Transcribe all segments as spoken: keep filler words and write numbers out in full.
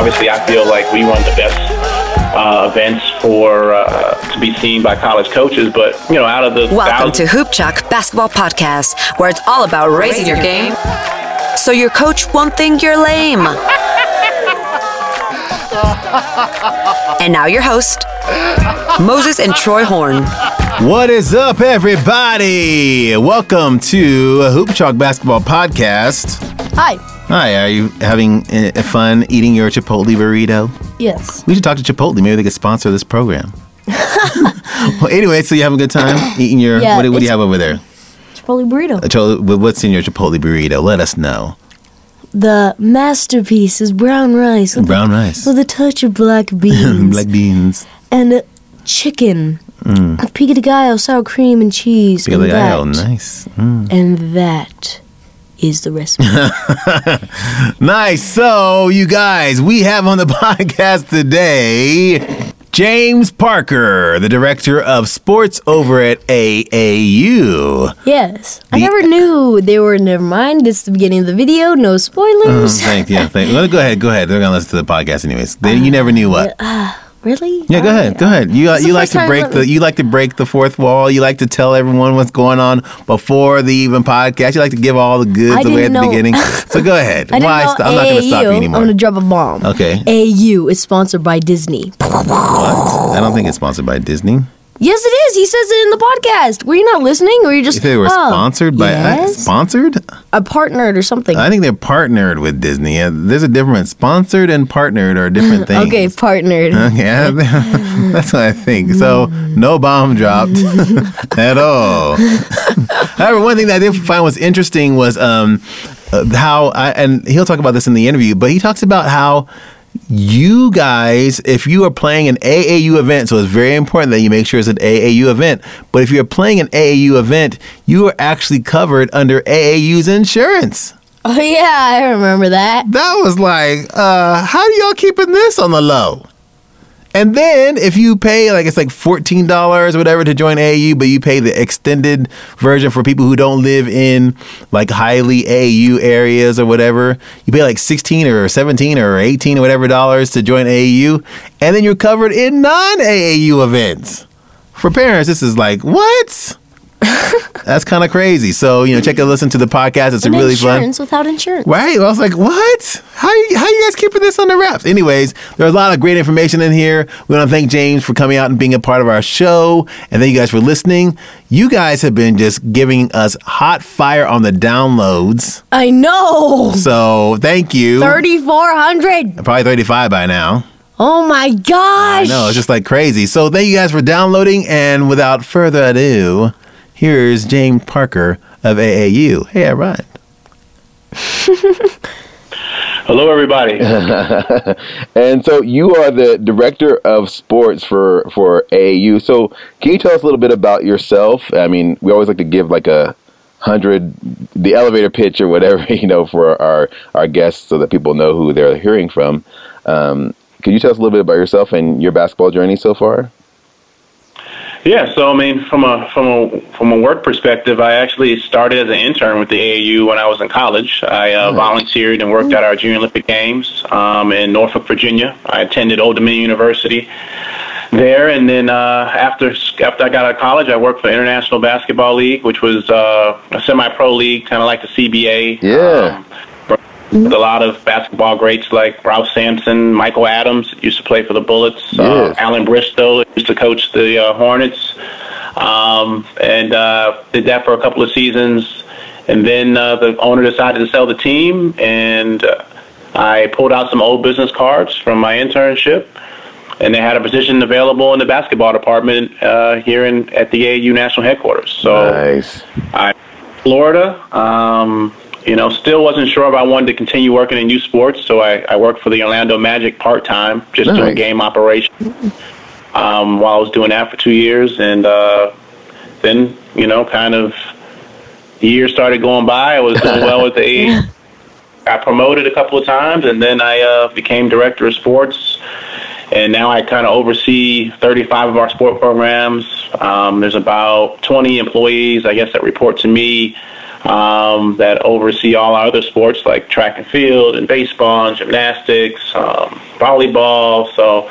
obviously, I feel like we run the best uh, events for uh, to be seen by college coaches. But, you know, out of the Welcome thousands- to Hoop Chuck Basketball Podcast, where it's all about raising your game so your coach won't think you're lame. And now your host, Moses and Troy Horn. What is up, everybody? Welcome to Hoop Chalk Basketball Podcast. Hi. Hi, are you having uh, fun eating your Chipotle burrito? Yes. We should talk to Chipotle. Maybe they could sponsor this program. Well, anyway, so you having a good time eating your, Yeah, what, what do you it's- have over there? Chipotle burrito. Uh, Chol- What's in your Chipotle burrito? Let us know. The masterpiece is brown rice. With Brown a, rice. With a touch of black beans. Black beans. And uh, chicken. Mm. With pico de gallo, sour cream, and cheese. Pico de and gallo, that- nice. Mm. And that is the recipe. Nice. So, you guys, we have on the podcast today James Parker, the director of sports over at A A U. Yes. I The- never knew they were, never mind. It's the beginning of the video. No spoilers. Thank you. Thank you. Well, go ahead. Go ahead. They're gonna listen to the podcast anyways. They, you never knew what. Uh, really? Yeah, go All ahead. right. Go ahead. You uh, It's the you like first to time break let the me- you like to break the fourth wall. You like to tell everyone what's going on before the even podcast. You like to give all the goods I away at didn't the know- beginning. So go ahead. I didn't Why? know st- I'm not going to stop you A A U. anymore. I'm going to drop a bomb. Okay. A A U is sponsored by Disney. What? I don't think it's sponsored by Disney. Yes, it is. He says it in the podcast. Were you not listening, or you just? If they were oh, sponsored by uh, yes? sponsored, a partnered or something. I think they're partnered with Disney. Uh, There's a difference. Sponsored and partnered are different things. Okay, partnered. Okay, that's what I think. So, no bomb dropped at all. However, one thing that I did find was interesting was um, uh, how, I, and he'll talk about this in the interview, but he talks about how you guys, if you are playing an A A U event, so it's very important that you make sure it's an A A U event, but if you're playing an A A U event, you are actually covered under A A U's insurance. Oh yeah, I remember that. That was like, uh, how do y'all keeping this on the low? And then if you pay, like, it's like fourteen dollars or whatever to join A A U, but you pay the extended version for people who don't live in, like, highly A A U areas or whatever, you pay like sixteen or seventeen or eighteen or whatever dollars to join A A U, and then you're covered in non-A A U events. For parents, this is like, what? That's kind of crazy. So, you know, check and listen to the podcast. It's And a really fun. insurance without insurance. Right? I was like, what? How you, how you guys keeping this on the wraps? Anyways, there's a lot of great information in here. We want to thank James for coming out and being a part of our show. And thank you guys for listening. You guys have been just giving us hot fire on the downloads. I know. So thank you. thirty-four hundred. Probably thirty-five by now. Oh my gosh. I know, it's just like crazy. So thank you guys for downloading. And without further ado, here's James Parker of A A U. Hey, I rhymed. Hello, everybody. And so you are the director of sports for, for A A U. So can you tell us a little bit about yourself? I mean, we always like to give like a hundred, the elevator pitch or whatever, you know, for our, our guests so that people know who they're hearing from. Um, could you tell us a little bit about yourself and your basketball journey so far? Yeah, so I mean, from a from a from a work perspective, I actually started as an intern with the A A U when I was in college. I uh, Nice. volunteered and worked at our Junior Olympic Games um, in Norfolk, Virginia. I attended Old Dominion University there, and then uh, after after I got out of college, I worked for International Basketball League, which was uh, a semi-pro league, kind of like the C B A. Yeah. Um, with a lot of basketball greats like Ralph Sampson, Michael Adams used to play for the Bullets, Yes. uh, Alan Bristow used to coach the uh, Hornets, um, and uh, did that for a couple of seasons. And then uh, the owner decided to sell the team, and uh, I pulled out some old business cards from my internship, and they had a position available in the basketball department uh, here in at the A A U national headquarters. So Nice. I, Florida. Um, You know, still wasn't sure if I wanted to continue working in youth sports, so I, I worked for the Orlando Magic part-time, just Nice. doing game operation um, while I was doing that for two years. And uh, then, you know, kind of years started going by. I was doing well with the A. Got promoted a couple of times, and then I uh, became director of sports. And now I kind of oversee thirty-five of our sport programs. Um, there's about twenty employees, I guess, that report to me. um, that oversee all our other sports like track and field and baseball and gymnastics, um, volleyball. So,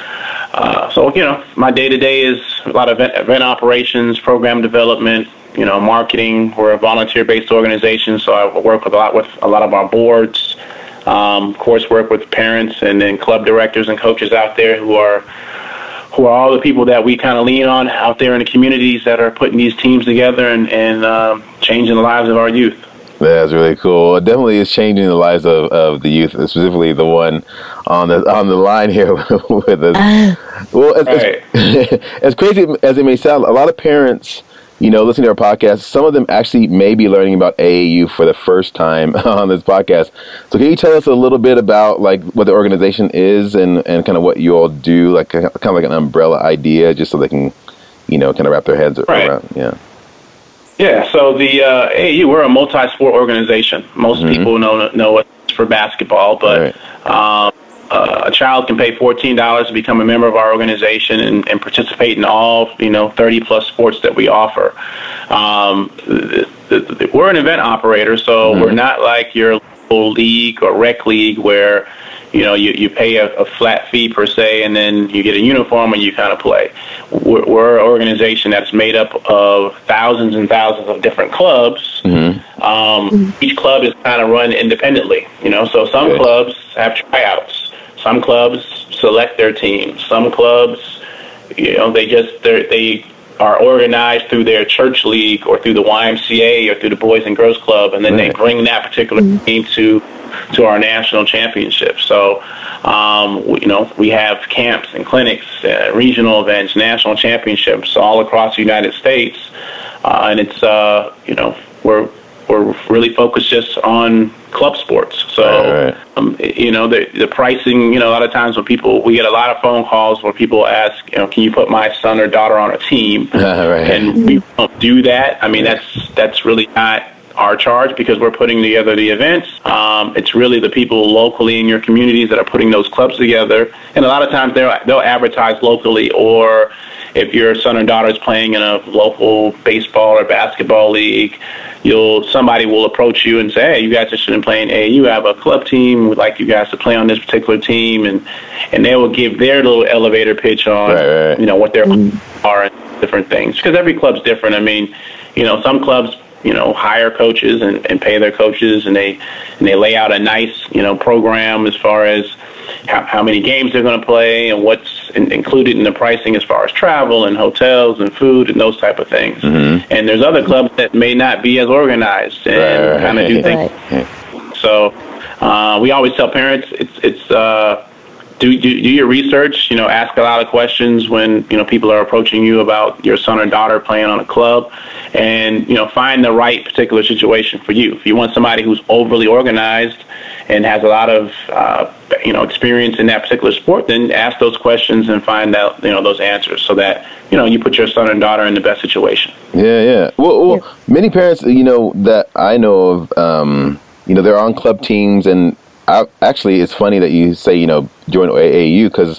uh, so you know, my day-to-day is a lot of event, event operations, program development, you know, marketing. We're a volunteer-based organization, so I work with a lot with a lot of our boards. Um, of course, work with parents and then club directors and coaches out there who are who are all the people that we kind of lean on out there in the communities that are putting these teams together and, and um, changing the lives of our youth. That's really cool. It definitely is changing the lives of, of the youth, specifically the one on the on the line here with us. Well, as, right. as, as crazy as it may sound, a lot of parents, you know, listening to our podcast, some of them actually may be learning about A A U for the first time on this podcast. So can you tell us a little bit about like what the organization is and, and kind of what you all do, like kind of like an umbrella idea, just so they can, you know, kind of wrap their heads right. around? Yeah. Yeah. So the uh, A A U, we're a multi-sport organization. Most mm-hmm. people know know it's for basketball, but right. um, Uh, a child can pay fourteen dollars to become a member of our organization and, and participate in all, you know, thirty plus sports that we offer. Um, the, the, the, we're an event operator, so mm-hmm. we're not like your local league or rec league where, you know, you, you pay a, a flat fee per se and then you get a uniform and you kind of play. We're, we're an organization that's made up of thousands and thousands of different clubs. Mm-hmm. Um, mm-hmm. Each club is kind of run independently, you know, so some Good. clubs have tryouts. Some clubs select their teams. Some clubs, you know, they just they are organized through their church league or through the Y M C A or through the Boys and Girls Club, and then right. they bring that particular mm-hmm. team to to our national championship. So, um, we, you know, we have camps and clinics, uh, regional events, national championships all across the United States, uh, and it's uh, you know we're. We're really focused just on club sports. So, right, right. Um, you know, the the pricing, you know, a lot of times when people, we get a lot of phone calls where people ask, you know, can you put my son or daughter on a team? right. And we don't do that. I mean, that's that's really not our charge because we're putting together the events. Um, it's really the people locally in your communities that are putting those clubs together. And a lot of times they'll, they'll advertise locally, or if your son or daughter is playing in a local baseball or basketball league, you'll somebody will approach you and say, hey, you guys are interested in playing A A U. I have a club team. We'd like you guys to play on this particular team. And, and they will give their little elevator pitch on, right, right. you know, what their mm-hmm. are and different things. Because every club's different. I mean, you know, some clubs, you know, hire coaches and, and pay their coaches, and they and they lay out a nice, you know, program as far as how, how many games they're going to play and what's in, included in the pricing as far as travel and hotels and food and those type of things. Mm-hmm. And there's other clubs that may not be as organized and right. kind of do things. Right. So uh, we always tell parents it's it's uh, do, do do your research. You know, ask a lot of questions when you know people are approaching you about your son or daughter playing on a club, and you know find the right particular situation for you. If you want somebody who's overly organized and has a lot of uh, you know experience in that particular sport, then ask those questions and find out you know those answers so that you know you put your son and daughter in the best situation. Yeah, yeah. Well, well yeah. many parents, you know, that I know of, um, you know, they're on club teams, and I, actually, it's funny that you say you know join A A U because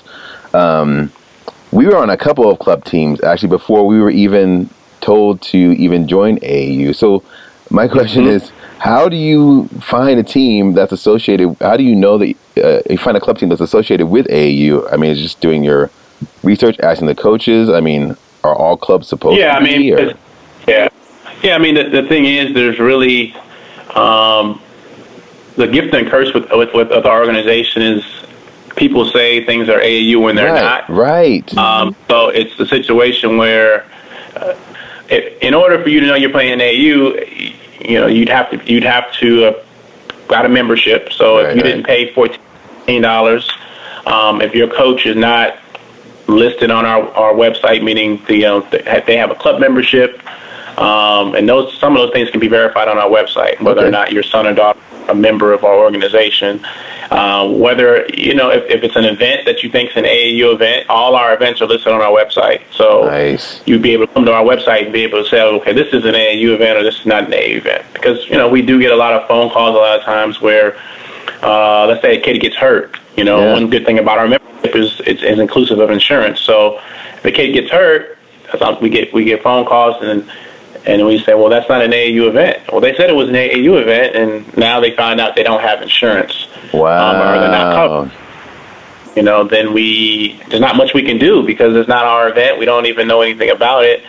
um, we were on a couple of club teams actually before we were even told to even join A A U. So my question mm-hmm. is, how do you find a team that's associated? How do you know that uh, you find a club team that's associated with A A U? I mean, it's just doing your research, asking the coaches. I mean, are all clubs supposed yeah, to I mean, be? Or? Yeah, yeah. I mean, the, the thing is, there's really um, the gift and curse with, with with our organization is people say things are A A U when they're right, not. Right. Um, so it's the situation where, uh, if, in order for you to know you're playing A A U, you know, you'd have to you'd have to uh, got a membership. So right, if you right. didn't pay fourteen dollars, um, if your coach is not listed on our, our website, meaning the uh, they have a club membership, um, and those some of those things can be verified on our website, whether okay. or not your son or daughter a member of our organization. Uh, whether, you know, if, if it's an event that you think is an A A U event, all our events are listed on our website. So nice. You'd be able to come to our website and be able to say, okay, this is an A A U event or this is not an A A U event. Because, you know, we do get a lot of phone calls a lot of times where, uh, let's say a kid gets hurt. You know, yeah. one good thing about our membership is it's, it's inclusive of insurance. So if a kid gets hurt, we get we get phone calls and And we say, well, that's not an A A U event. Well, they said it was an A A U event, and now they find out they don't have insurance. Wow. Um, or they're not covered. You know, then we, there's not much we can do because it's not our event. We don't even know anything about it.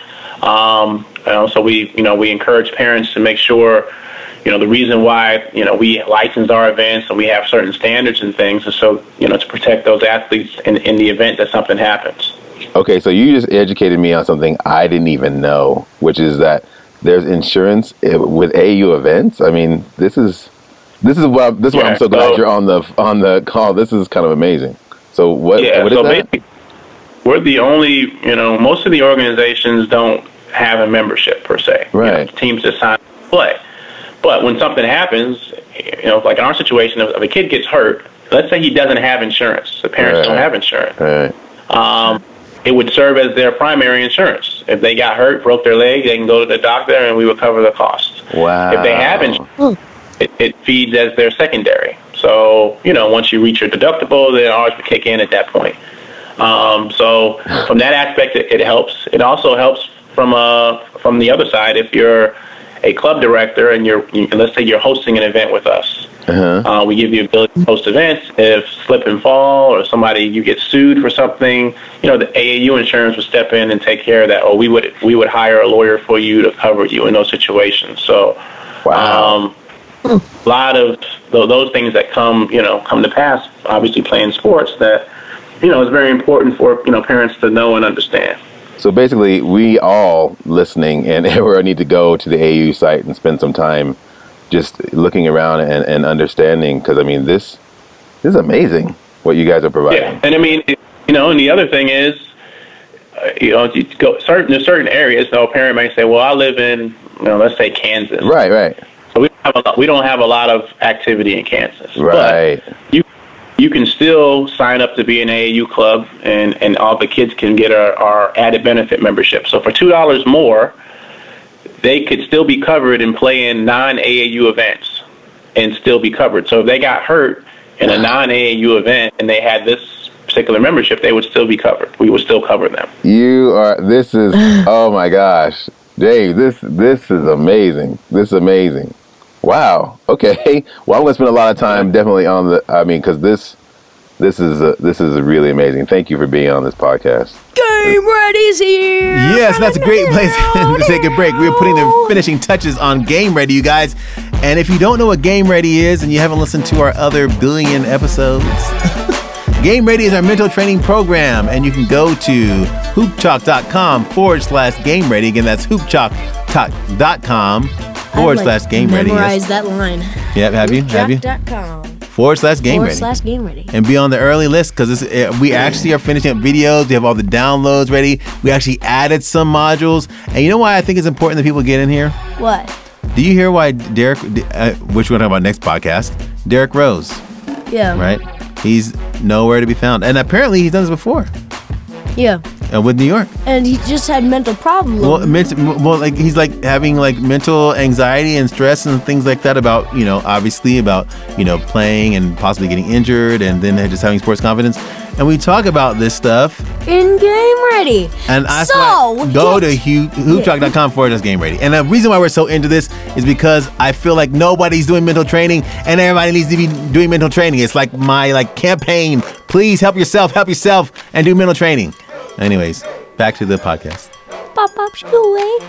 Um, you know, so we, you know, we encourage parents to make sure, you know, the reason why, you know, we license our events and we have certain standards and things is so, you know, to protect those athletes in, in the event that something happens. Okay, so you just educated me on something I didn't even know, which is that there's insurance with A A U events. I mean, this is this is what I'm, this is yeah, why I'm so glad so, you're on the on the call. This is kind of amazing. So what? Yeah, what is so that? We're the only, you know, most of the organizations don't have a membership per se. Right. You know, teams just sign up to play. But when something happens, you know, like in our situation, if a kid gets hurt, let's say he doesn't have insurance. The parents right. don't have insurance. Right. Um, it would serve as their primary insurance. If they got hurt, broke their leg, they can go to the doctor and we would cover the costs. Wow. If they have insurance, it, it feeds as their secondary. So, you know, once you reach your deductible, then ours would kick in at that point. Um, so from that aspect, it, it helps. It also helps from uh, from the other side. If you're a club director and you're, you, let's say you're hosting an event with us, uh-huh. uh, we give you the ability to host events. If slip and fall or somebody, you get sued for something, you know, the A A U insurance would step in and take care of that. Or we would we would hire a lawyer for you to cover you in those situations. So, wow. Um, a lot of those things that come, you know, come to pass, obviously playing sports, that, you know, is very important for, you know, parents to know and understand. So basically, we all listening and everyone need to go to the A A U site and spend some time just looking around and, and understanding, because, I mean, this, this is amazing what you guys are providing. Yeah, and I mean, you know, and the other thing is, uh, you know, you go certain, there's certain areas, so a parent may say, well, I live in, you know, let's say Kansas. Right, right. So we don't have a lot, we don't have a lot of activity in Kansas. Right. But you you can still sign up to be an A A U club, and, and all the kids can get our, our added benefit membership. So for two dollars more, they could still be covered and play in non-A A U events and still be covered. So if they got hurt in a non-A A U event and they had this particular membership, they would still be covered. We would still cover them. You are, this is, oh my gosh. Dave, this this is amazing. This is amazing. Wow. Okay. Well, I'm going to spend a lot of time definitely on the, I mean, because this, this is a, this is a really amazing. Thank you for being on this podcast. Game Ready's here. Yes, that's a great place to take a break. We're putting the finishing touches on Game Ready, you guys. And if you don't know what Game Ready is and you haven't listened to our other billion episodes, Game Ready is our mental training program, and you can go to hoopchalk.com forward slash Game Ready. Again, that's hoopchalk.com forward like slash Game Ready. Memorize that line. Yep, have you? Have you? Com. Forward slash Game Forward Ready. slash Game Ready. And be on the early list, because we actually are finishing up videos. We have all the downloads ready. We actually added some modules. And you know why I think it's important that people get in here? What? Do you hear why Derek, uh, which we're going to talk about next podcast, Derek Rose, Yeah. right? He's nowhere to be found. And apparently he's done this before. Yeah. Uh, with New York. And he just had mental problems. Well, ment- well, like he's like having like mental anxiety and stress and things like that about, you know, obviously about, you know, playing and possibly getting injured and then just having sports confidence. And we talk about this stuff in Game Ready. And I so go to hoopchalk.com forward slash Game Ready. And the reason why we're so into this is because I feel like nobody's doing mental training and everybody needs to be doing mental training. It's like my like campaign. Please help yourself, help yourself, and do mental training. Anyways, back to the podcast. Pop up school.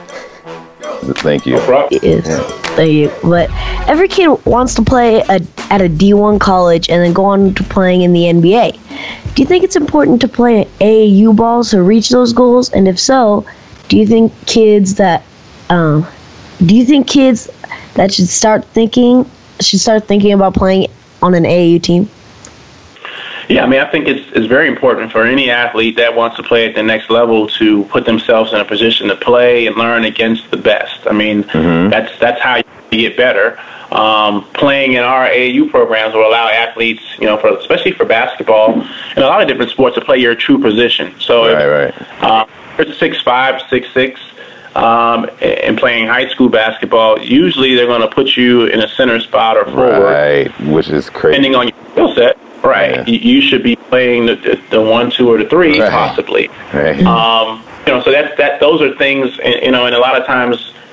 Thank you. Yes, thank you. But every kid wants to play a, at a D one college and then go on to playing in the N B A. Do you think it's important to play A A U ball to reach those goals? And if so, do you think kids that, um, do you think kids that should start thinking should start thinking about playing on an A A U team? Yeah, I mean, I think it's it's very important for any athlete that wants to play at the next level to put themselves in a position to play and learn against the best. I mean, mm-hmm. that's that's how you get better. Um, playing in our A A U programs will allow athletes, you know, for especially for basketball and a lot of different sports, to play your true position. So right, if right. Uh, you're six five, six six, um, and playing high school basketball, usually they're going to put you in a center spot or forward, right, which is crazy, depending on your skill set. Right, yeah. you, you should be playing the, the, the one, two, or the three, right. possibly. Right. Um, you know, so that that those are things, you know, and a lot of times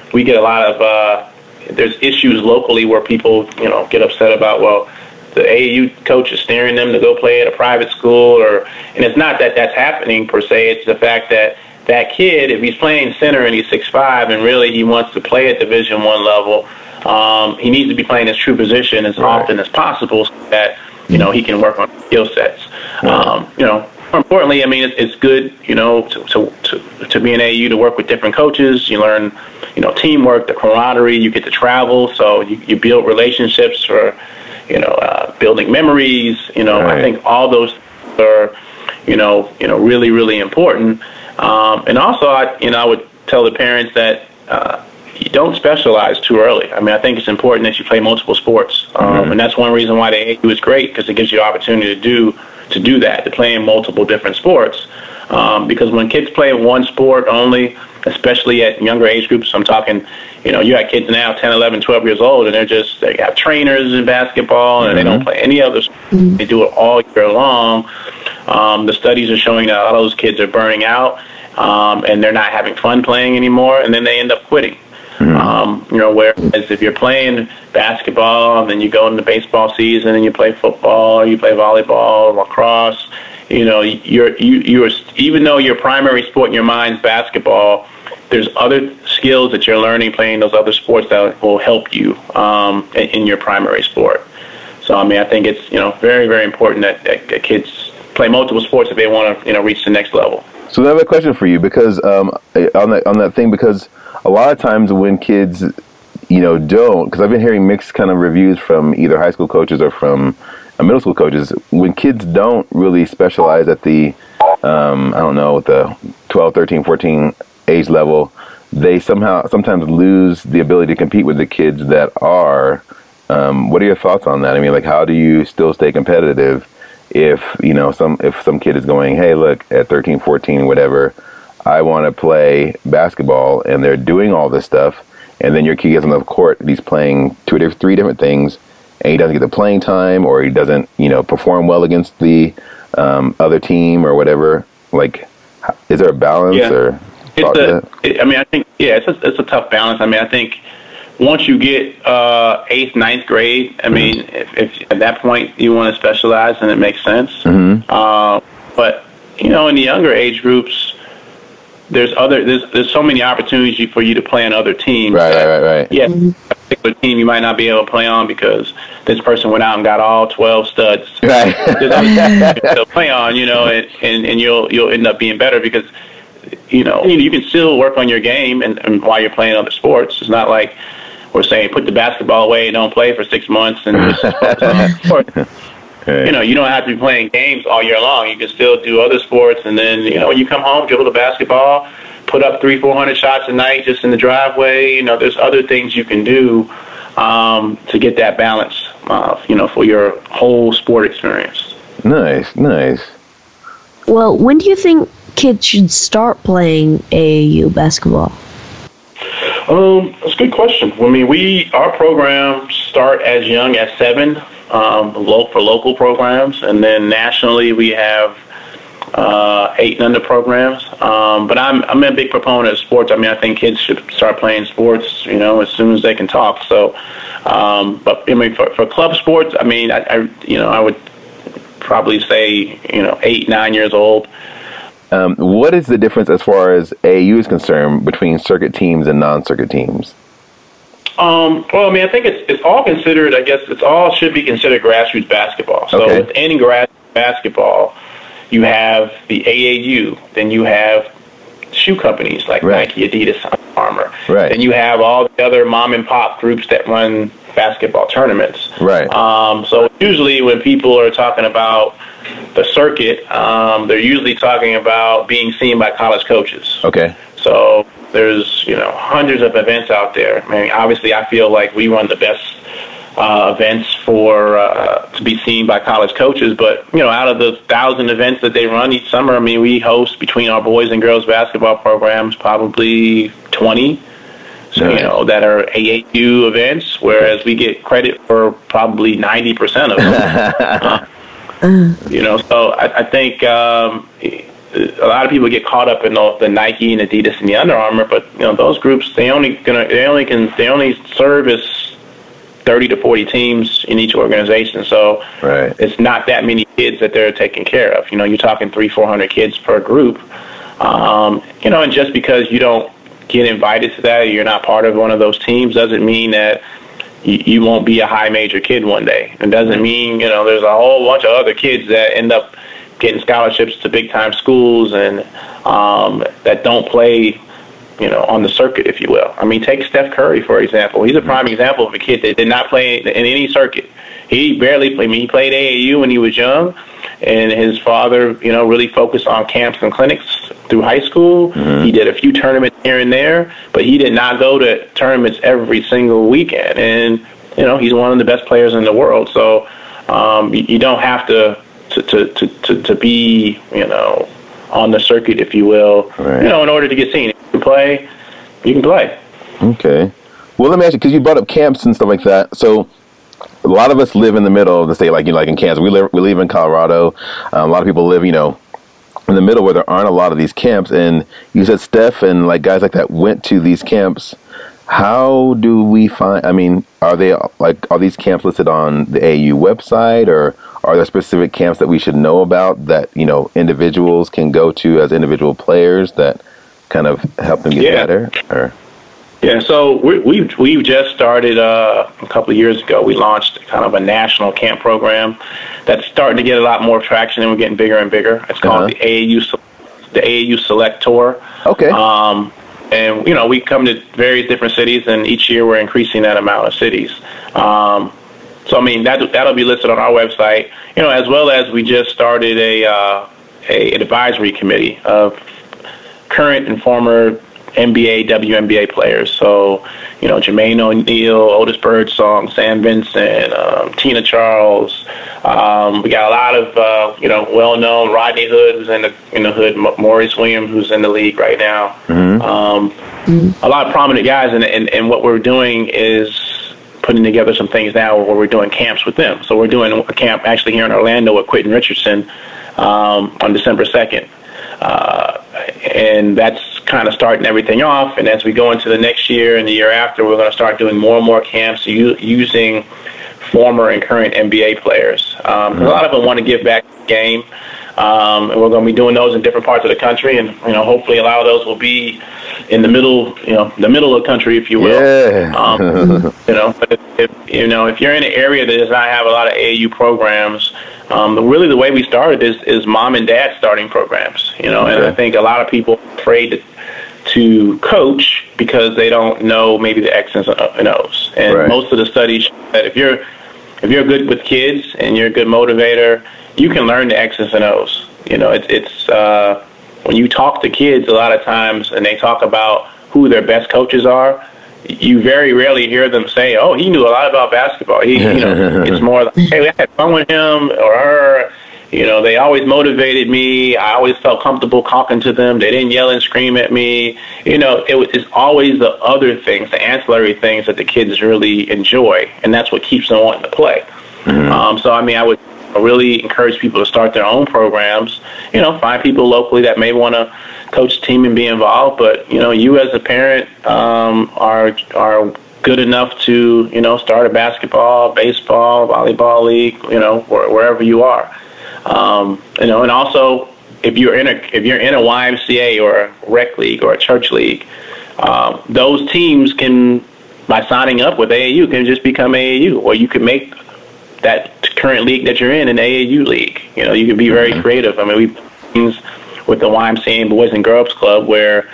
we get a lot of uh, there's issues locally where people, you know, get upset about, well, the A A U coach is steering them to go play at a private school, or and it's not that that's happening per se. It's the fact that that kid, if he's playing center and he's six five and really he wants to play at Division One level, um, he needs to be playing his true position as right. often as possible, so that you know he can work on skill sets. Right. Um, you know. More importantly, I mean, it's, it's good, you know, to, to to to be in A A U to work with different coaches. You learn, you know, teamwork, the camaraderie. You get to travel, so you, you build relationships for, you know, uh, building memories. You know, right. I think all those are, you know, you know, really, really important. Um, and also, I, you know, I would tell the parents that uh, you don't specialize too early. I mean, I think it's important that you play multiple sports, um, mm-hmm. and that's one reason why the A A U is great, because it gives you the opportunity to do. to do that, to play in multiple different sports. Um, because when kids play one sport only, especially at younger age groups, I'm talking, you know, you got kids now ten, eleven, twelve years old, and they're just, they have trainers in basketball, and mm-hmm. they don't play any other sport. Mm-hmm. They do it all year long. Um, the studies are showing that a lot of those kids are burning out, um, and they're not having fun playing anymore, and then they end up quitting. Mm-hmm. Um, you know, whereas if you're playing basketball and then you go into baseball season and you play football or you play volleyball, lacrosse, you know, you're you you're even though your primary sport in your mind is basketball, there's other skills that you're learning playing those other sports that will help you um, in, in your primary sport. So I mean, I think it's you know very very important that, that, that kids play multiple sports if they want to you know reach the next level. So I have a question for you, because um, on that on that thing, because a lot of times when kids, you know, don't, because I've been hearing mixed kind of reviews from either high school coaches or from uh, middle school coaches, when kids don't really specialize at the, um, I don't know, the twelve, thirteen, fourteen age level, they somehow sometimes lose the ability to compete with the kids that are. Um, what are your thoughts on that? I mean, like, how do you still stay competitive if, you know, some if some kid is going, hey, look, at thirteen, fourteen, whatever, I want to play basketball, and they're doing all this stuff, and then your kid gets on the court and he's playing two or three different things, and he doesn't get the playing time, or he doesn't, you know, perform well against the um, other team or whatever. Like, is there a balance yeah. or it's a, it, I mean, I think, yeah, it's a, it's a tough balance. I mean, I think once you get uh, eighth, ninth grade, I mean, mm-hmm. if, if at that point you want to specialize, then it makes sense. Mm-hmm. Uh, but, you know, in the younger age groups, There's other there's there's so many opportunities for you to play on other teams. Right, right, right, right. Yeah, a particular team you might not be able to play on because this person went out and got all twelve studs. Right. There's other teams you can still play on, you know, and, and, and you'll you'll end up being better because, you know, you can still work on your game and, and while you're playing other sports. It's not like we're saying put the basketball away and don't play for six months and just focus on sports. You know, you don't have to be playing games all year long. You can still do other sports, and then, you know, when you come home, dribble the basketball, put up three, four hundred shots a night just in the driveway. You know, there's other things you can do um, to get that balance, uh, you know, for your whole sport experience. Nice, nice. Well, when do you think kids should start playing A A U basketball? Um, that's a good question. I mean, we our programs start as young as seven. Um, local for local programs, and then nationally we have uh, eight and under programs. Um, but I'm I'm a big proponent of sports. I mean, I think kids should start playing sports, you know, as soon as they can talk. So, um, but I mean, for, for club sports, I mean, I, I you know I would probably say you know eight nine years old. Um, what is the difference as far as A A U is concerned between circuit teams and non-circuit teams? Um, well, I mean, I think it's it's all considered, I guess, it's all should be considered grassroots basketball. So okay. within grassroots basketball, you have the A A U, then you have shoe companies like right. Nike, Adidas, Under Armour. Right. Then you have all the other mom and pop groups that run basketball tournaments. Right. Um, so usually when people are talking about the circuit, um, they're usually talking about being seen by college coaches. Okay. So there's, you know, hundreds of events out there. I mean, obviously, I feel like we run the best uh, events for uh, to be seen by college coaches. But, you know, out of the thousand events that they run each summer, I mean, we host between our boys and girls basketball programs probably twenty. So, nice. You know, that are A A U events, whereas we get credit for probably ninety percent of them. uh, you know, so I, I think, um, a lot of people get caught up in the, the Nike and Adidas and the Under Armour, but you know those groups they only gonna they only can they only service thirty to forty teams in each organization, so right. it's not that many kids that they're taking care of. You know, you're talking three four hundred kids per group. Um, you know, and just because you don't get invited to that, or you're not part of one of those teams, doesn't mean that you, you won't be a high major kid one day. It doesn't mean, you know, there's a whole bunch of other kids that end up getting scholarships to big time schools and um, that don't play, you know, on the circuit, if you will. I mean, take Steph Curry, for example. He's a prime example of a kid that did not play in any circuit. He barely played. I mean, he played A A U when he was young, and his father, you know, really focused on camps and clinics through high school. Mm-hmm. He did a few tournaments here and there, but he did not go to tournaments every single weekend. And, you know, he's one of the best players in the world. So um, you, you don't have to to, to, to, to to be, you know, on the circuit, if you will, right. you know, in order to get seen. If you can play, you can play. Okay. Well, let me ask you, because you brought up camps and stuff like that. So a lot of us live in the middle of the state, like you know, like in Kansas. We live we live in Colorado. Um, a lot of people live, you know, in the middle where there aren't a lot of these camps. And you said Steph and like guys like that went to these camps. How do we find? I mean, are they like are these camps listed on the A A U website, or are there specific camps that we should know about that you know individuals can go to as individual players that kind of help them get yeah. better? Or Yeah, so we, we've, we've just started uh, a couple of years ago. We launched kind of a national camp program that's starting to get a lot more traction, and we're getting bigger and bigger. It's called uh-huh. the A A U the A A U Select Tour. Okay. Um, and, you know, we come to various different cities, and each year we're increasing that amount of cities. Um, so, I mean, that, that'll be listed on our website, you know, as well as we just started a, uh, a an advisory committee of current and former N B A, W N B A players. So, you know, Jermaine O'Neal, Otis Birdsong, Sam Vincent, um, Tina Charles. Um, we got a lot of, uh, you know, well-known Rodney Hood, who's in the in the hood, Maurice Williams, who's in the league right now. Mm-hmm. Um, mm-hmm. A lot of prominent guys, and, and, and what we're doing is putting together some things now where we're doing camps with them. So we're doing a camp actually here in Orlando with Quentin Richardson um, on December second. Uh, and that's kind of starting everything off. And as we go into the next year and the year after, we're going to start doing more and more camps u- using former and current N B A players. Um, mm-hmm. A lot of them want to give back to the game, um, and we're going to be doing those in different parts of the country. And you know, hopefully, a lot of those will be in the middle, you know, the middle of the country, if you will. Yeah. um, you know, but if, if you know if you're in an area that does not have a lot of A A U programs. Um, really, the way we started is, is mom and dad starting programs, you know, and okay. I think a lot of people are afraid to, to coach because they don't know maybe the X's and O's. And right. most of the studies show that if you're if you're good with kids and you're a good motivator, you can learn the X's and O's. You know, it's it's uh, when you talk to kids a lot of times and they talk about who their best coaches are. You very rarely hear them say, "Oh, he knew a lot about basketball." He, you know, it's more like, "Hey, we had fun with him or her." You know, they always motivated me. I always felt comfortable talking to them. They didn't yell and scream at me. You know, it was it's always the other things, the ancillary things that the kids really enjoy, and that's what keeps them wanting to play. Mm-hmm. Um, so, I mean, I would really encourage people to start their own programs. You know, find people locally that may want to coach the team and be involved, but you know, you as a parent um, are are good enough to you know start a basketball, baseball, volleyball league, you know, wh- wherever you are, um, you know, and also if you're in a if you're in a Y M C A or a rec league or a church league, um, those teams can by signing up with A A U can just become A A U, or you can make that current league that you're in an A A U league. You know, you can be very creative. I mean, we things with the Y M C A and Boys and Girls Club where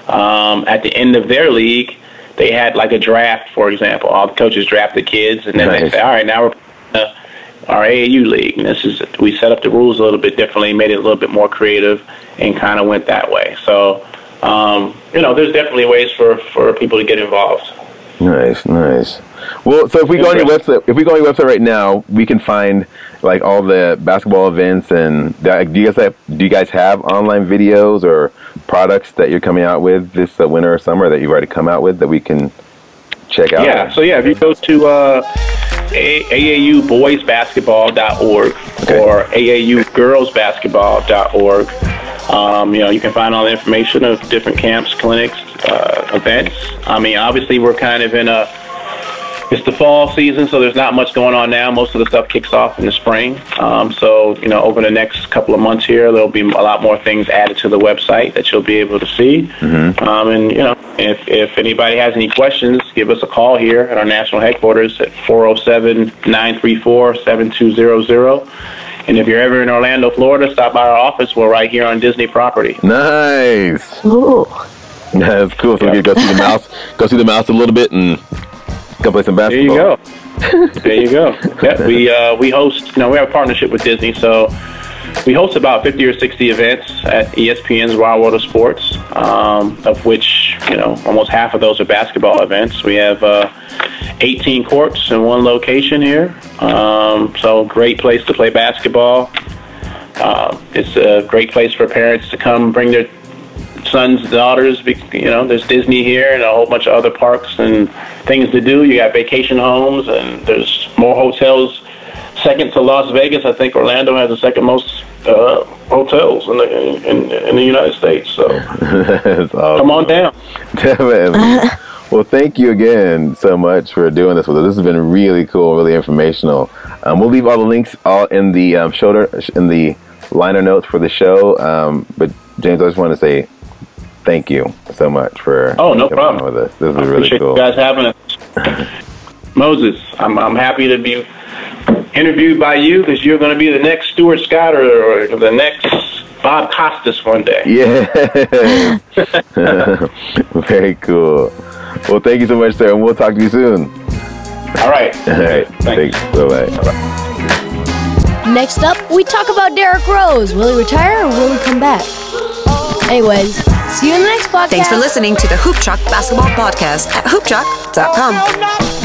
um, at the end of their league, they had like a draft, for example. All the coaches drafted kids, and then nice. They say, all right, now we're uh, our A A U league. And this is we set up the rules a little bit differently, made it a little bit more creative, and kind of went that way. So, um, you know, there's definitely ways for, for people to get involved. Nice, nice. Well, so if we go on your website, if we go on your website right now, we can find like all the basketball events and that, do you guys have, do you guys have online videos or products that you're coming out with this uh, winter or summer that you've already come out with that we can check out? Yeah. So yeah, if you go to uh, A A U boys basketball dot org okay. or A A U girls basketball dot org. Um, you know, you can find all the information of different camps, clinics, uh, events. I mean, obviously, we're kind of in a, it's the fall season, so there's not much going on now. Most of the stuff kicks off in the spring. Um, so, you know, over the next couple of months here, there'll be a lot more things added to the website that you'll be able to see. Mm-hmm. Um, and, you know, if, if anybody has any questions, give us a call here at our national headquarters at four oh seven, nine three four, seven two zero zero. And if you're ever in Orlando, Florida, stop by our office. We're right here on Disney property. Nice. Ooh. That's cool. So Yeah. we can go see the mouse, go see the mouse a little bit, and go play some There you basketball. go. There you go. Yeah, we uh, we host. You know, we have a partnership with Disney, so we host about fifty or sixty events at E S P N's Wild World of Sports, um, of which, you know, almost half of those are basketball events. We have uh, eighteen courts in one location here, um, so great place to play basketball. Uh, it's a great place for parents to come bring their sons, daughters. You know, there's Disney here and a whole bunch of other parks and things to do. You got vacation homes, and there's more hotels. Second to Las Vegas, I think Orlando has the second most uh, hotels in the in, in the United States. So That's awesome. come on down. Definitely. Well, thank you again so much for doing this with us. This has been really cool, really informational. Um, we'll leave all the links all in the um, shoulder in the liner notes for the show. Um, but James, I just want to say thank you so much for Oh, no coming problem. on with us. This is I really appreciate cool. you guys having us. Moses, I'm I'm happy to be interviewed by you because you're going to be the next Stuart Scott or, or the next Bob Costas one day. Yeah. Very cool. Well, thank you so much, sir, and we'll talk to you soon. All right. All right. Thanks. Thanks. Bye-bye. Next up, we talk about Derrick Rose. Will he retire or will he come back? Anyways, see you in the next podcast. Thanks for listening to the Hoop Truck Basketball Podcast at hoop truck dot com.